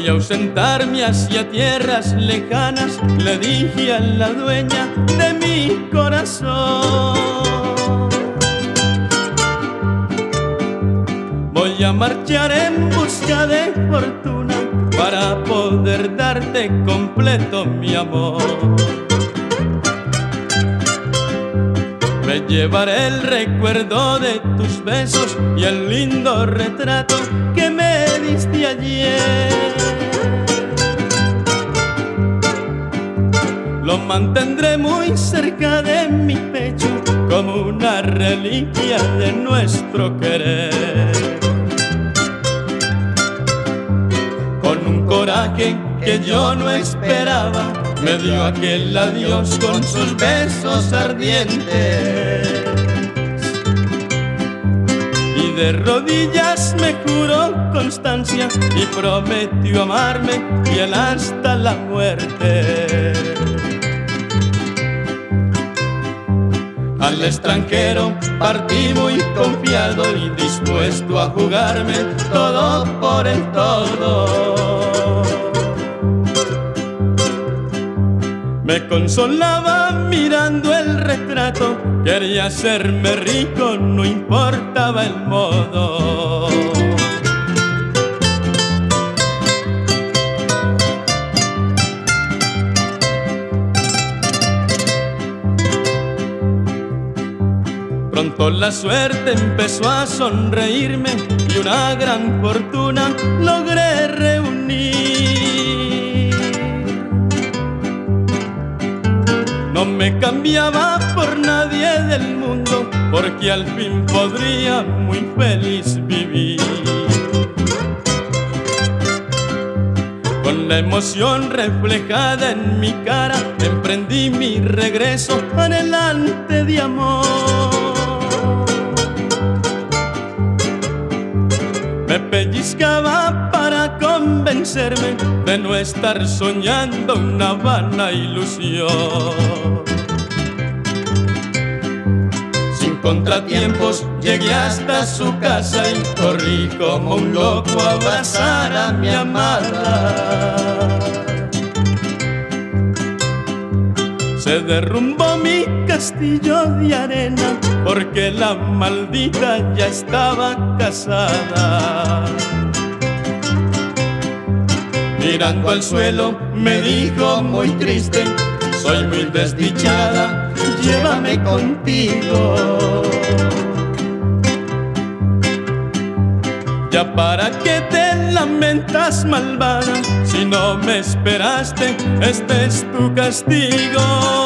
Voy a ausentarme hacia tierras lejanas, le dije a la dueña de mi corazón. Voy a marchar en busca de fortuna para poder darte completo mi amor. Me llevaré el recuerdo de tus besos y el lindo retrato que me diste ayer. Lo mantendré muy cerca de mi pecho como una reliquia de nuestro querer. Con un coraje que yo no esperaba, me dio aquel adiós con sus besos ardientes. Y de rodillas me juró constancia y prometió amarme fiel hasta la muerte. Al extranjero partí muy confiado y dispuesto a jugarme todo por el todo. Me consolaba mirando el retrato, quería hacerme rico, no importaba el modo. Pronto la suerte empezó a sonreírme y una gran fortuna logré reunir. No me cambiaba por nadie del mundo, porque al fin podría muy feliz vivir. Con la emoción reflejada en mi cara, emprendí mi regreso anhelante de amor. Me pellizcaba para convencerme de no estar soñando una vana ilusión. Sin contratiempos llegué hasta su casa y corrí como un loco a abrazar a mi amada. Se derrumbó mi castillo de arena porque la maldita ya estaba casada. Mirando al suelo me dijo muy triste: soy muy desdichada, llévame contigo. Ya para qué te lamentas, malvada, si no me esperaste, este es tu castigo.